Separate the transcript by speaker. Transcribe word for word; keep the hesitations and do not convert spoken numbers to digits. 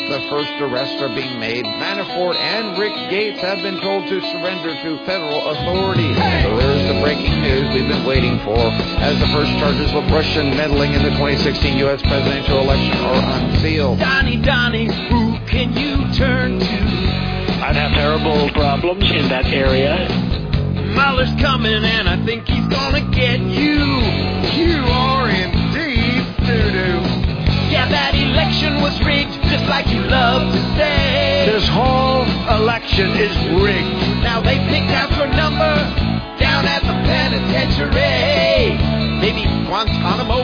Speaker 1: the first arrests are being made. Manafort and Rick Gates have been told to surrender to federal authorities. So there's the breaking news we've been waiting for, as the first charges of Russian meddling in the twenty sixteen U S presidential election are unsealed.
Speaker 2: Donnie, Donnie, who can you turn to?
Speaker 3: I'd have terrible problems in that area.
Speaker 2: Mueller's coming and I think he's gonna get you.
Speaker 4: You are indeed doo-doo.
Speaker 2: Yeah, that election was rigged, just like you love to say.
Speaker 3: This whole election is rigged.
Speaker 2: Now they picked out your number down at the penitentiary. Maybe Guantanamo